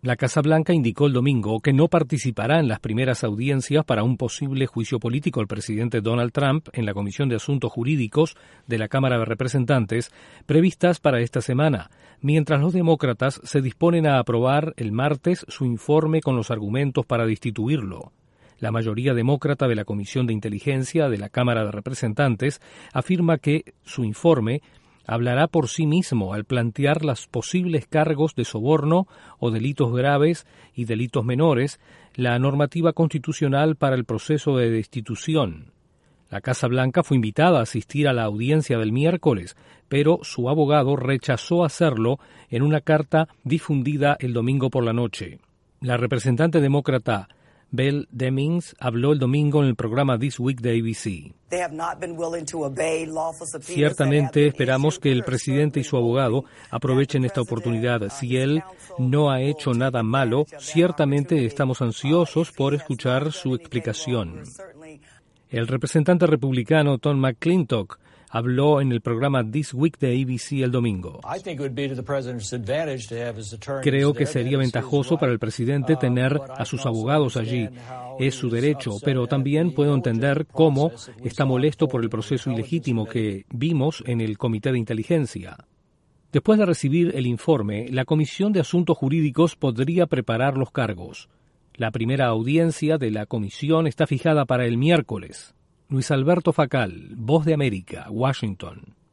La Casa Blanca indicó el domingo que no participará en las primeras audiencias para un posible juicio político al presidente Donald Trump en la Comisión de Asuntos Jurídicos de la Cámara de Representantes previstas para esta semana, mientras los demócratas se disponen a aprobar el martes su informe con los argumentos para destituirlo. La mayoría demócrata de la Comisión de Inteligencia de la Cámara de Representantes afirma que su informe hablará por sí mismo al plantear los posibles cargos de soborno o delitos graves y delitos menores, la normativa constitucional para el proceso de destitución. La Casa Blanca fue invitada a asistir a la audiencia del miércoles, pero su abogado rechazó hacerlo en una carta difundida el domingo por la noche. La representante demócrata Belle Demings habló el domingo en el programa This Week de ABC. Ciertamente esperamos que el presidente y su abogado aprovechen esta oportunidad. Si él no ha hecho nada malo, ciertamente estamos ansiosos por escuchar su explicación. El representante republicano Tom McClintock habló en el programa This Week de ABC el domingo. Creo que sería ventajoso para el presidente tener a sus abogados allí. Es su derecho, pero también puedo entender cómo está molesto por el proceso ilegítimo que vimos en el Comité de Inteligencia. Después de recibir el informe, la Comisión de Asuntos Jurídicos podría preparar los cargos. La primera audiencia de la comisión está fijada para el miércoles. Luis Alberto Facal, Voz de América, Washington.